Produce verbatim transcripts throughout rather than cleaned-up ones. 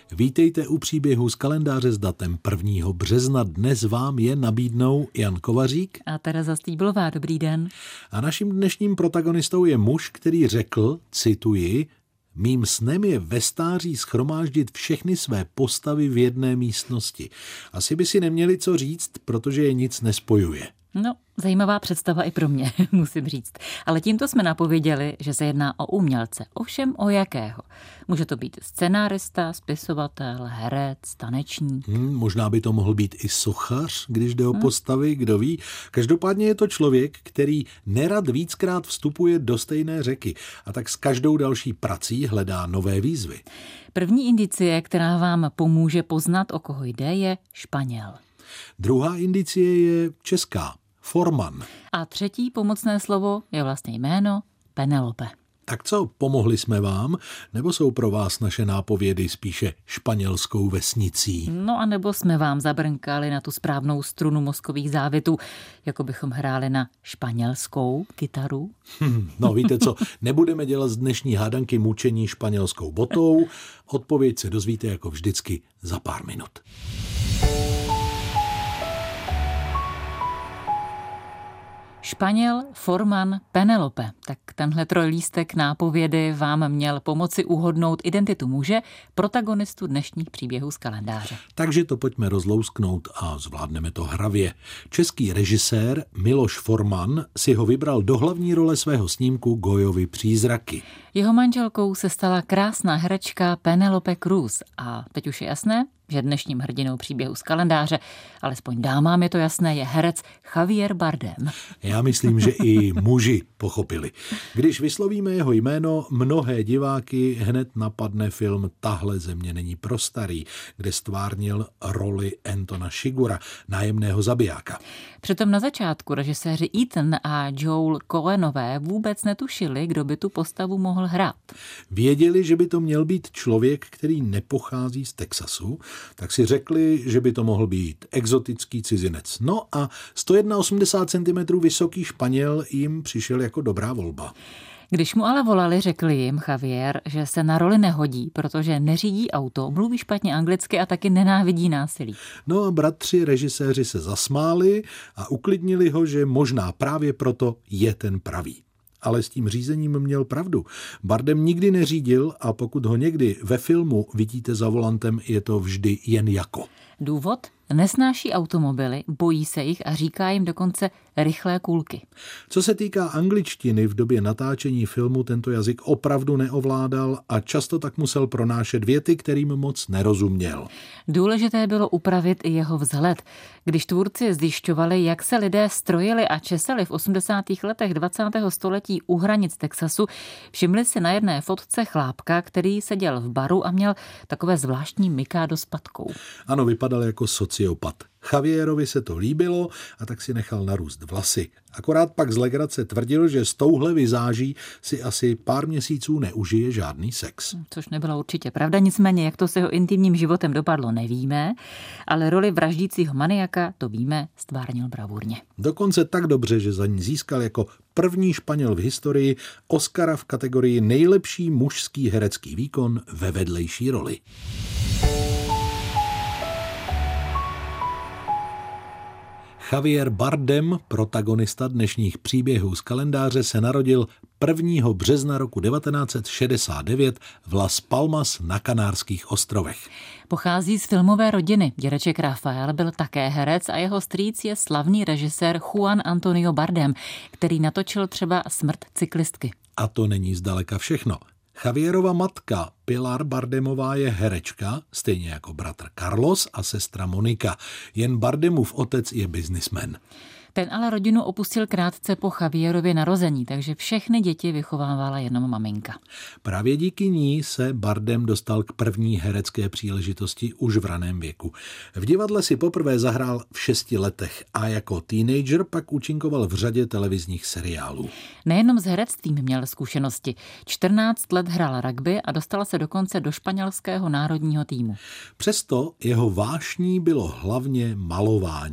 Vítejte u příběhu z kalendáře s datem prvního března. Dnes vám je nabídnou Jan Kovařík a Tereza Stýblová. Dobrý den. A naším dnešním protagonistou je muž, který řekl, cituji, mým snem je ve stáří shromáždit všechny své postavy v jedné místnosti. Asi by si neměli co říct, protože je nic nespojuje. No, zajímavá představa i pro mě, musím říct. Ale tímto jsme napověděli, že se jedná o umělce. Ovšem o jakého? Může to být scenárista, spisovatel, herec, tanečník. Hmm, možná by to mohl být i sochař, když jde o postavy, kdo ví. Každopádně je to člověk, který nerad víckrát vstupuje do stejné řeky a tak s každou další prací hledá nové výzvy. První indicie, která vám pomůže poznat, o koho jde, je Španěl. Druhá indicie je česká, Forman. A třetí pomocné slovo je vlastně jméno Penelope. Tak co, pomohli jsme vám, nebo jsou pro vás naše nápovědy spíše španělskou vesnicí? No a nebo jsme vám zabrnkali na tu správnou strunu mozkových závitů, jako bychom hráli na španělskou kytaru? Hm, no víte co, nebudeme dělat z dnešní hádanky mučení španělskou botou. Odpověď se dozvíte jako vždycky za pár minut. Španěl, Forman, Penelope. Tak tenhle trojlístek nápovědy vám měl pomoci uhodnout identitu muže, protagonistu dnešních příběhů z kalendáře. Takže to pojďme rozlousknout a zvládneme to hravě. Český režisér Miloš Forman si ho vybral do hlavní role svého snímku Goyovy přízraky. Jeho manželkou se stala krásná herečka Penelope Cruz a teď už je jasné, že dnešním hrdinou příběhu z kalendáře, alespoň dámám je to jasné, je herec Javier Bardem. Já myslím, že i muži pochopili. Když vyslovíme jeho jméno, mnohé diváky hned napadne film Tahle země není pro starý, kde stvárnil roli Antona Chigura, nájemného zabijáka. Přitom na začátku režiséři Ethan a Joel Coenové vůbec netušili, kdo by tu postavu mohl hrát. Věděli, že by to měl být člověk, který nepochází z Texasu, tak si řekli, že by to mohl být exotický cizinec. No a sto osmdesát jedna centimetrů vysoký Španěl jim přišel jako dobrá volba. Když mu ale volali, řekli jim Javier, že se na roli nehodí, protože neřídí auto, mluví špatně anglicky a taky nenávidí násilí. No a bratři režiséři se zasmáli a uklidnili ho, že možná právě proto je ten pravý. Ale s tím řízením měl pravdu. Bardem nikdy neřídil a pokud ho někdy ve filmu vidíte za volantem, je to vždy jen jako. Důvod? Nesnáší automobily, bojí se jich a říká jim dokonce rychlé kulky. Co se týká angličtiny, v době natáčení filmu tento jazyk opravdu neovládal a často tak musel pronášet věty, kterým moc nerozuměl. Důležité bylo upravit i jeho vzhled. Když tvůrci zjišťovali, jak se lidé strojili a česali v osmdesátých letech dvacátého století u hranic Texasu, všimli si na jedné fotce chlápka, který seděl v baru a měl takové zvláštní mikádo s patkou. Ano, vypadal jako sociopat. Javierovi se to líbilo a tak si nechal narůst vlasy. Akorát pak z legrace tvrdil, že s touhle vizáží si asi pár měsíců neužije žádný sex. Což nebyla určitě pravda, nicméně jak to s jeho intimním životem dopadlo, nevíme, ale roli vraždícího maniaka, to víme, stvárnil bravurně. Dokonce tak dobře, že za ní získal jako první Španěl v historii Oscara v kategorii nejlepší mužský herecký výkon ve vedlejší roli. Javier Bardem, protagonista dnešních příběhů z kalendáře, se narodil prvního března roku devatenáct set šedesát devět v Las Palmas na Kanárských ostrovech. Pochází z filmové rodiny. Dědeček Rafael byl také herec a jeho strýc je slavný režisér Juan Antonio Bardem, který natočil třeba Smrt cyklistky. A to není zdaleka všechno. Javierova matka Pilar Bardemová je herečka, stejně jako bratr Carlos a sestra Monika. Jen Bardemův otec je biznismen. Ten ale rodinu opustil krátce po Javierově narození, takže všechny děti vychovávala jenom maminka. Právě díky ní se Bardem dostal k první herecké příležitosti už v raném věku. V divadle si poprvé zahrál v šesti letech a jako teenager pak účinkoval v řadě televizních seriálů. Nejenom s herectvím měl zkušenosti. čtrnáct let hrál rugby a dostal se dokonce do španělského národního týmu. Přesto jeho vášní bylo hlavně malování.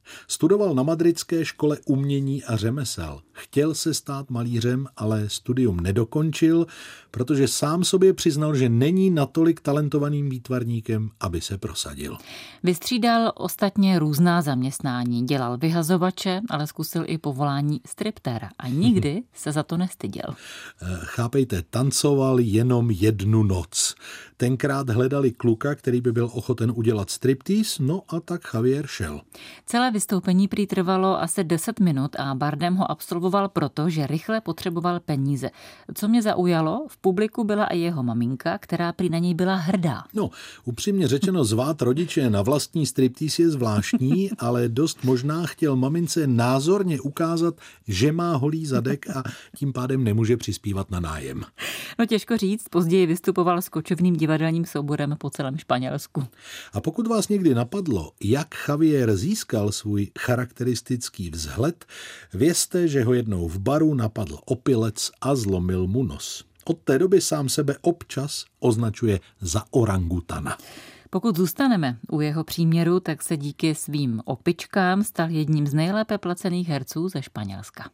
Studoval na madridské škole umění a řemesel. Chtěl se stát malířem, ale studium nedokončil, protože sám sobě přiznal, že není natolik talentovaným výtvarníkem, aby se prosadil. Vystřídal ostatně různá zaměstnání. Dělal vyhazovače, ale zkusil i povolání striptéra. A nikdy se za to nestyděl. Chápejte, tancoval jenom jednu noc. Tenkrát hledali kluka, který by byl ochoten udělat striptease, no a tak Javier šel. Celé vystoupení prý trvalo asi deset minut a Bardem ho absolvoval proto, že rychle potřeboval peníze. Co mě zaujalo, v publiku byla i jeho maminka, která prý na něj byla hrdá. No, upřímně řečeno, zvát rodiče na vlastní striptease je zvláštní, ale dost možná chtěl mamince názorně ukázat, že má holý zadek a tím pádem nemůže přispívat na nájem. No těžko říct, později vystupoval s kočovným divadelním souborem po celém Španělsku. A pokud vás někdy napadlo, jak Javier získal svůj charakteristický vzhled, vězte, že ho jednou v baru napadl opilec a zlomil mu nos. Od té doby sám sebe občas označuje za orangutana. Pokud zůstaneme u jeho příměru, tak se díky svým opičkám stal jedním z nejlépe placených herců ze Španělska.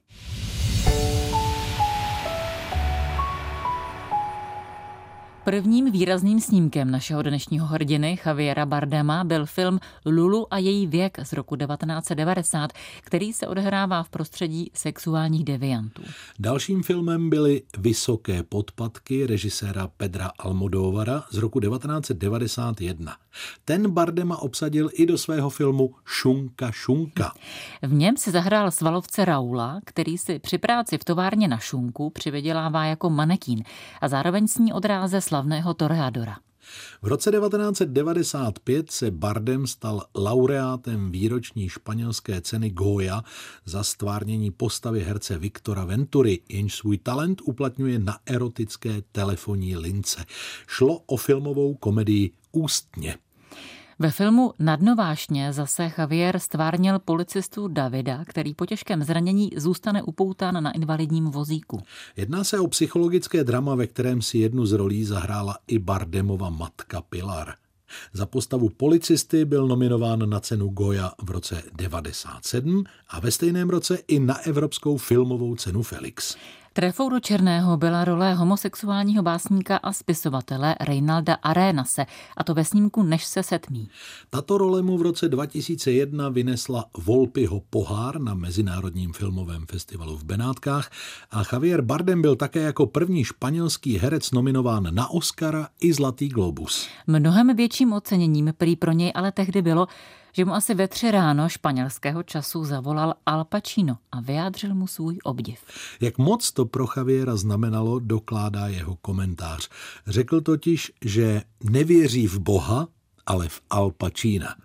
Prvním výrazným snímkem našeho dnešního hrdiny Javiera Bardema byl film Lulu a její věk z roku devatenáct set devadesát, který se odehrává v prostředí sexuálních deviantů. Dalším filmem byly Vysoké podpatky režiséra Pedra Almodóvara z roku devatenáct set devadesát jedna. Ten Bardema obsadil i do svého filmu Šunka šunka. V něm si zahrál svalovce Raula, který si při práci v továrně na šunku přivydělává jako manekín a zároveň sní odráze slavného toreadora. V roce devatenáct set devadesát pět se Bardem stal laureátem výroční španělské ceny Goya za stvárnění postavy herce Viktora Ventury, jenž svůj talent uplatňuje na erotické telefonní lince. Šlo o filmovou komedii Ústně. Ve filmu Na dno vášně zase Javier stvárnil policistu Davida, který po těžkém zranění zůstane upoután na invalidním vozíku. Jedná se o psychologické drama, ve kterém si jednu z rolí zahrála i Bardemova matka Pilar. Za postavu policisty byl nominován na cenu Goya v roce devadesát sedm a ve stejném roce i na Evropskou filmovou cenu Felix. Trefou do černého byla role homosexuálního básníka a spisovatele Reinalda Arenase, a to ve snímku Než se setmí. Tato role mu v roce dva tisíce jedna vynesla Volpiho pohár na Mezinárodním filmovém festivalu v Benátkách a Javier Bardem byl také jako první španělský herec nominován na Oscara i Zlatý globus. Mnohem větším oceněním prý pro něj ale tehdy bylo, že mu asi ve tři ráno španělského času zavolal Al Pacino a vyjádřil mu svůj obdiv. Jak moc to pro Javiera znamenalo, dokládá jeho komentář. Řekl totiž, že nevěří v Boha, ale v Al Pacina.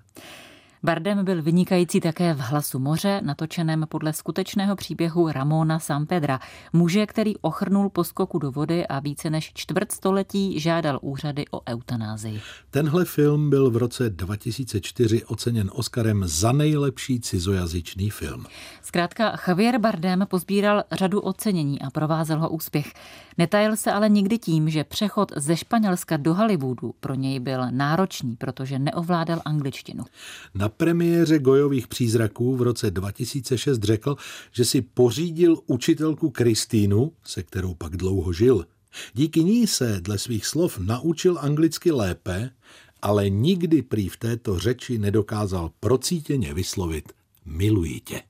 Bardem byl vynikající také v Hlasu moře, natočeném podle skutečného příběhu Ramona Sampedra, muže, který ochrnul po skoku do vody a více než čtvrt století žádal úřady o eutanázii. Tenhle film byl v roce dva tisíce čtyři oceněn Oscarem za nejlepší cizojazyčný film. Zkrátka Javier Bardem pozbíral řadu ocenění a provázel ho úspěch. Netajil se ale nikdy tím, že přechod ze Španělska do Hollywoodu pro něj byl náročný, protože neovládal angličtinu. Na premiéře Goyových přízraků v roce dva tisíce šest řekl, že si pořídil učitelku Kristýnu, se kterou pak dlouho žil. Díky ní se dle svých slov naučil anglicky lépe, ale nikdy prý v této řeči nedokázal procítěně vyslovit miluji tě.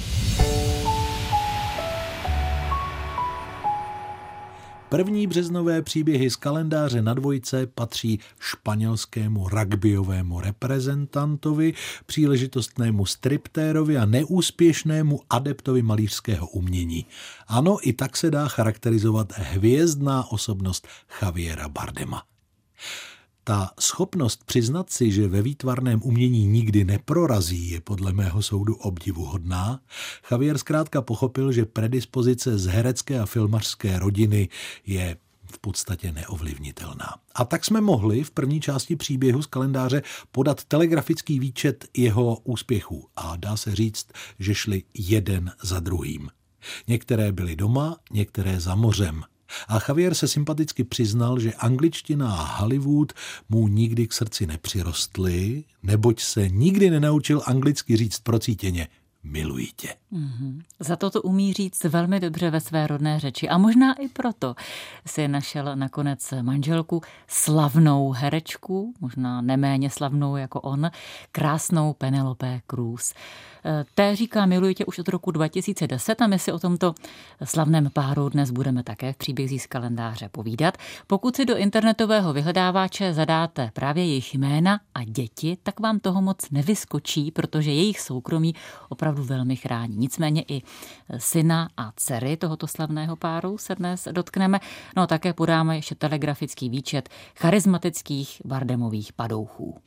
První březnové příběhy z kalendáře na dvojce patří španělskému rugbyovému reprezentantovi, příležitostnému striptérovi a neúspěšnému adeptovi malířského umění. Ano, i tak se dá charakterizovat hvězdná osobnost Javiera Bardema. Ta schopnost přiznat si, že ve výtvarném umění nikdy neprorazí, je podle mého soudu obdivuhodná. Javier zkrátka pochopil, že predispozice z herecké a filmařské rodiny je v podstatě neovlivnitelná. A tak jsme mohli v první části příběhu z kalendáře podat telegrafický výčet jeho úspěchů. A dá se říct, že šli jeden za druhým. Některé byly doma, některé za mořem. A Javier se sympaticky přiznal, že angličtina a Hollywood mu nikdy k srdci nepřirostly, neboť se nikdy nenaučil anglicky říct procítěně miluji tě. Mm-hmm. Za to to umí říct velmi dobře ve své rodné řeči. A možná i proto si našel nakonec manželku, slavnou herečku, možná neméně slavnou jako on, krásnou Penelope Cruz. Té říká miluji tě už od roku dva tisíce deset a my si o tomto slavném páru dnes budeme také v příbězích z kalendáře povídat. Pokud si do internetového vyhledávače zadáte právě jejich jména a děti, tak vám toho moc nevyskočí, protože jejich soukromí opravdu velmi chrání. Nicméně i syna a dcery tohoto slavného páru se dnes dotkneme. No a také podáme ještě telegrafický výčet charismatických Bardemových padouchů.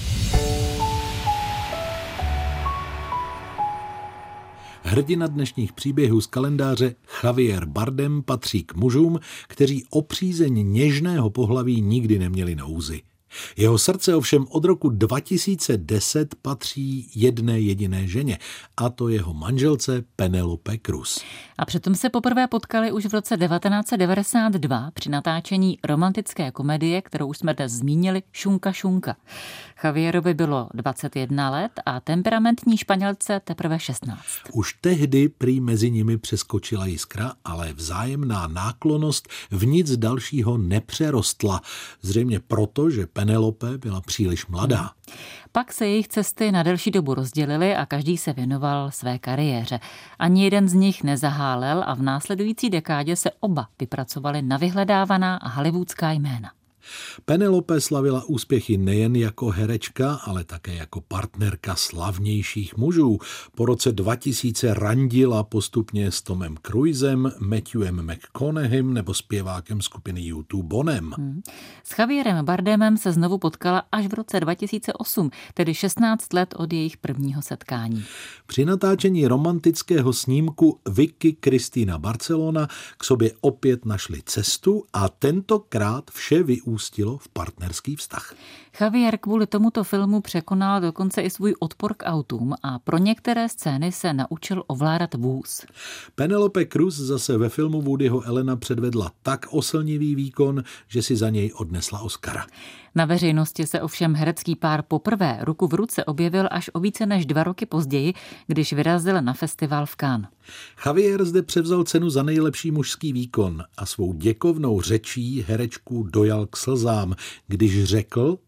Hrdina dnešních příběhů z kalendáře Javier Bardem patří k mužům, kteří o přízeň něžného pohlaví nikdy neměli nouzy. Jeho srdce ovšem od roku dva tisíce deset patří jedné jediné ženě, a to jeho manželce Penelope Cruz. A přitom se poprvé potkali už v roce devatenáct set devadesát dva při natáčení romantické komedie, kterou už jsme dnes zmínili, Šunka šunka. Javierovi bylo dvacet jedna let a temperamentní Španělce teprve šestnáct. Už tehdy prý mezi nimi přeskočila jiskra, ale vzájemná náklonnost v nic dalšího nepřerostla. Zřejmě proto, že Penelope byla příliš mladá. Hmm. Pak se jejich cesty na delší dobu rozdělily a každý se věnoval své kariéře. Ani jeden z nich nezahálel a v následující dekádě se oba vypracovali na vyhledávaná hollywoodská jména. Penelope slavila úspěchy nejen jako herečka, ale také jako partnerka slavnějších mužů. Po roce dva tisíce randila postupně s Tomem Cruisem, Matthewem McConaugheym nebo zpěvákem skupiny U dva Bonem. Hmm. S Javierem Bardemem se znovu potkala až v roce dva tisíce osm, tedy šestnáct let od jejich prvního setkání. Při natáčení romantického snímku Vicky Cristina Barcelona k sobě opět našli cestu a tentokrát vše vyústilo v partnerský vztah. Javier kvůli tomuto filmu překonal dokonce i svůj odpor k autům a pro některé scény se naučil ovládat vůz. Penelope Cruz zase ve filmu Woodyho Allena předvedla tak oslnivý výkon, že si za něj odnesla Oscara. Na veřejnosti se ovšem herecký pár poprvé ruku v ruce objevil až o více než dva roky později, když vyrazil na festival v Cannes. Javier zde převzal cenu za nejlepší mužský výkon a svou děkovnou řečí herečku dojal k slzám, když řekl: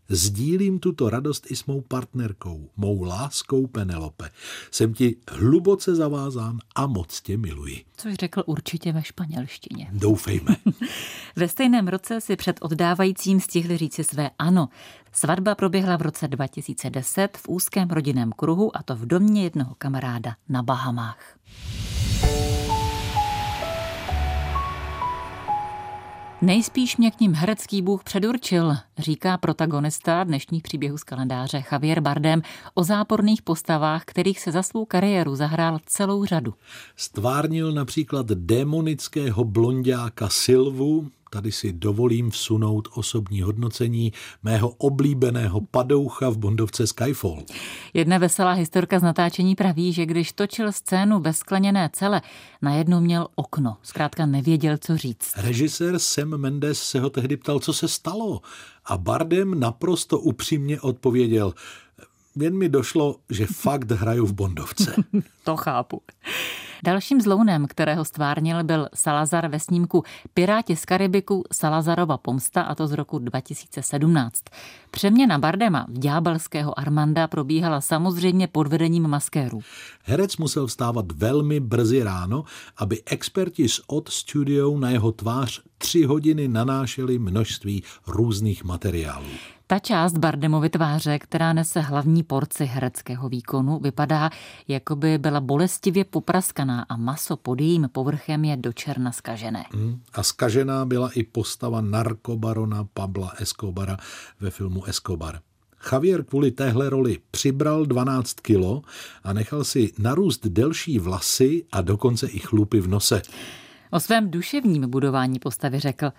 sdílím tuto radost i s mou partnerkou, mou láskou Penelope. Jsem ti hluboce zavázán a moc tě miluji. Což řekl určitě ve španělštině. Doufejme. Ve stejném roce si před oddávajícím stihli říci své ano. Svatba proběhla v roce dva tisíce deset v úzkém rodinném kruhu, a to v domě jednoho kamaráda na Bahamách. Nejspíš mě k ním herecký bůh předurčil, říká protagonista dnešních příběhů z kalendáře Javier Bardem o záporných postavách, kterých se za svou kariéru zahrál celou řadu. Stvárnil například démonického blonďáka Silvu, tady si dovolím vsunout osobní hodnocení mého oblíbeného padoucha v bondovce Skyfall. Jedna veselá historka z natáčení praví, že když točil scénu ve skleněné cele, najednou měl okno. Zkrátka nevěděl, co říct. Režisér Sam Mendes se ho tehdy ptal, co se stalo. A Bardem naprosto upřímně odpověděl: jen mi došlo, že fakt hraju v bondovce. To chápu. Dalším zlounem, kterého stvárnil, byl Salazar ve snímku Piráti z Karibiku Salazarova pomsta, a to z roku dva tisíce sedmnáct. Přeměna Bardema v ďábelského Armanda probíhala samozřejmě pod vedením maskérů. Herec musel vstávat velmi brzy ráno, aby experti z Odd Studio na jeho tvář tři hodiny nanášeli množství různých materiálů. Ta část Bardemovy tváře, která nese hlavní porci hereckého výkonu, vypadá, jako by byla bolestivě popraskaná a maso pod jejím povrchem je dočerna zkažené. Mm, a zkažená byla i postava narkobarona Pabla Escobara ve filmu Escobar. Javier kvůli téhle roli přibral dvanáct kilo a nechal si narůst delší vlasy a dokonce i chlupy v nose. O svém duševním budování postavy řekl: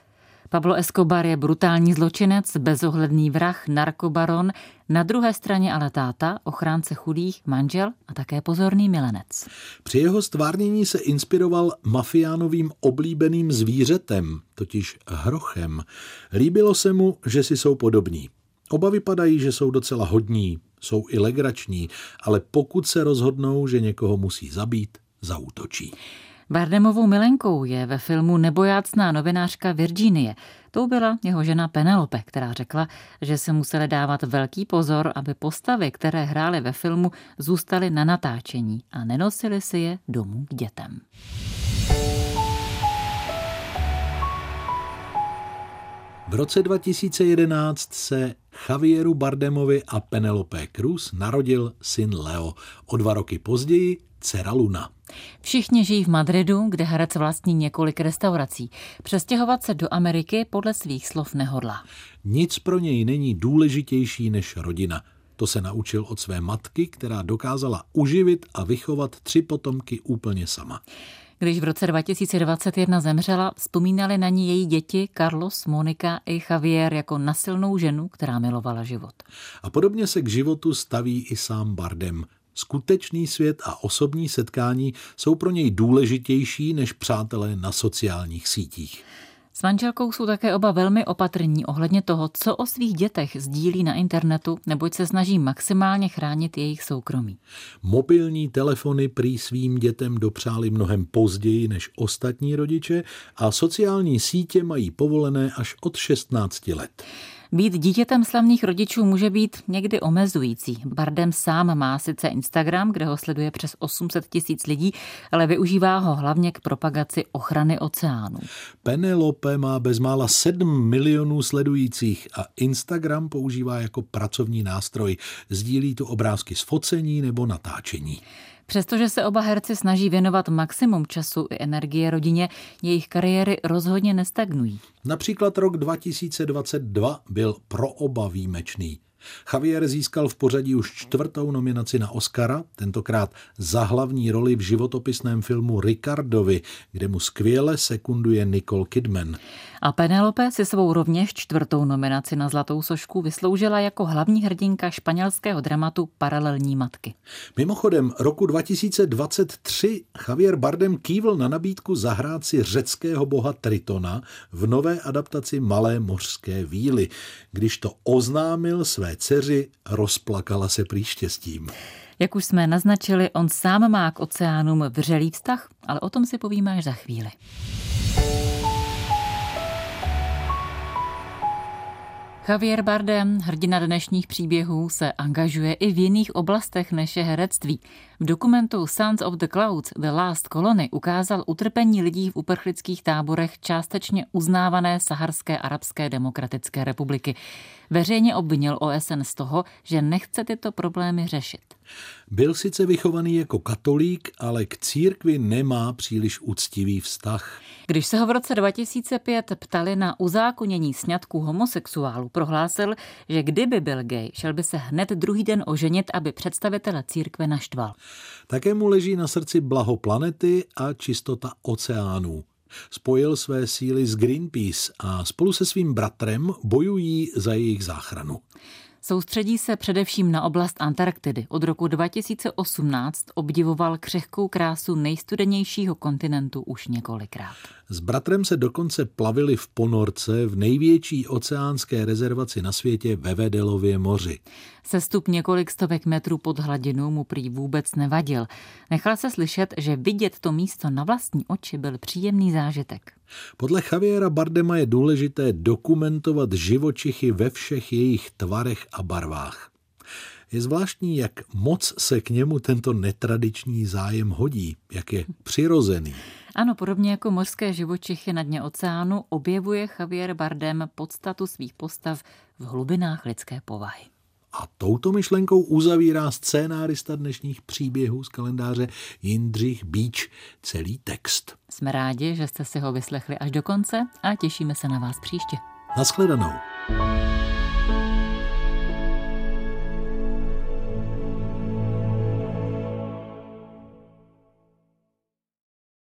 Pablo Escobar je brutální zločinec, bezohledný vrah, narkobaron, na druhé straně ale táta, ochránce chudých, manžel a také pozorný milenec. Při jeho stvárnění se inspiroval mafiánovým oblíbeným zvířetem, totiž hrochem. Líbilo se mu, že si jsou podobní. Oba vypadají, že jsou docela hodní, jsou i legrační, ale pokud se rozhodnou, že někoho musí zabít, zaútočí. Bardemovou milenkou je ve filmu nebojácná novinářka Virginie. Tou byla jeho žena Penelope, která řekla, že se museli dávat velký pozor, aby postavy, které hrály ve filmu, zůstaly na natáčení a nenosili si je domů k dětem. V roce dva tisíce jedenáct se Javieru Bardemovi a Penelope Cruz narodil syn Leo. O dva roky později dcera Luna. Všichni žijí v Madridu, kde herec vlastní několik restaurací. Přestěhovat se do Ameriky podle svých slov nehodlá. Nic pro něj není důležitější než rodina. To se naučil od své matky, která dokázala uživit a vychovat tři potomky úplně sama. Když v roce dva tisíce dvacet jedna zemřela, vzpomínali na ní její děti Carlos, Monika i Javier jako na silnou ženu, která milovala život. A podobně se k životu staví i sám Bardem. Skutečný svět a osobní setkání jsou pro něj důležitější než přátelé na sociálních sítích. S manželkou jsou také oba velmi opatrní ohledně toho, co o svých dětech sdílí na internetu, neboť se snaží maximálně chránit jejich soukromí. Mobilní telefony prý svým dětem dopřáli mnohem později než ostatní rodiče a sociální sítě mají povolené až od šestnácti let. Být dítětem slavných rodičů může být někdy omezující. Bardem sám má sice Instagram, kde ho sleduje přes osm set tisíc lidí, ale využívá ho hlavně k propagaci ochrany oceánů. Penelope má bezmála sedm milionů sledujících a Instagram používá jako pracovní nástroj. Sdílí tu obrázky z focení nebo natáčení. Přestože se oba herci snaží věnovat maximum času i energie rodině, jejich kariéry rozhodně nestagnují. Například rok dva tisíce dvacet dva byl pro oba výjimečný. Javier získal v pořadí už čtvrtou nominaci na Oscara, tentokrát za hlavní roli v životopisném filmu Ricardovi, kde mu skvěle sekunduje Nicole Kidman. A Penelope si svou rovněž čtvrtou nominaci na Zlatou sošku vysloužila jako hlavní hrdinka španělského dramatu Paralelní matky. Mimochodem, roku dva tisíce dvacet tři Javier Bardem kývl na nabídku zahrát si řeckého boha Tritona v nové adaptaci Malé mořské víly. Když to oznámil své dceři, rozplakala se prý štěstím. Jak už jsme naznačili, on sám má k oceánům vřelý vztah, ale o tom si povíme až za chvíli. Javier Bardem, hrdina dnešních příběhů, se angažuje i v jiných oblastech než je herectví. V dokumentu Sons of the Clouds, The Last Colony ukázal utrpení lidí v uprchlických táborech částečně uznávané Saharské arabské demokratické republiky. Veřejně obvinil O S N z toho, že nechce tyto problémy řešit. Byl sice vychovaný jako katolík, ale k církvi nemá příliš úctivý vztah. Když se ho v roce dva tisíce pět ptali na uzákonění sňatků homosexuálů, prohlásil, že kdyby byl gay, šel by se hned druhý den oženit, aby představitele církve naštval. Také mu leží na srdci blaho planety a čistota oceánů. Spojil své síly s Greenpeace a spolu se svým bratrem bojují za jejich záchranu. Soustředí se především na oblast Antarktidy. Od roku dva tisíce osmnáct obdivoval křehkou krásu nejstudenějšího kontinentu už několikrát. S bratrem se dokonce plavili v ponorce v největší oceánské rezervaci na světě ve Wedelově moři. Sestup několik stovek metrů pod hladinou mu prý vůbec nevadil. Nechal se slyšet, že vidět to místo na vlastní oči byl příjemný zážitek. Podle Javiera Bardema je důležité dokumentovat živočichy ve všech jejich tvarech a barvách. Je zvláštní, jak moc se k němu tento netradiční zájem hodí, jak je přirozený. Ano, podobně jako mořské živočichy na dně oceánu objevuje Javier Bardem podstatu svých postav v hlubinách lidské povahy. A touto myšlenkou uzavírá scénárista dnešních příběhů z kalendáře Jindřich Bíč celý text. Jsme rádi, že jste si ho vyslechli až do konce a těšíme se na vás příště. Naschledanou.